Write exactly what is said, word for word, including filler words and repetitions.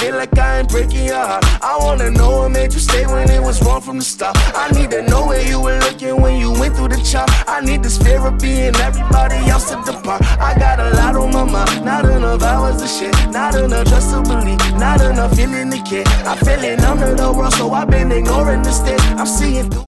feel like I ain't breaking your heart. I wanna know what made you stay when it was wrong from the start. I need to know where you were looking when you went through the chop. I need this fear of being everybody else to depart. I got a lot on my mind, not enough hours to shit, not enough trust to believe, not enough feeling to care. I'm feeling under the world, so I've been ignoring the state. I'm seeing through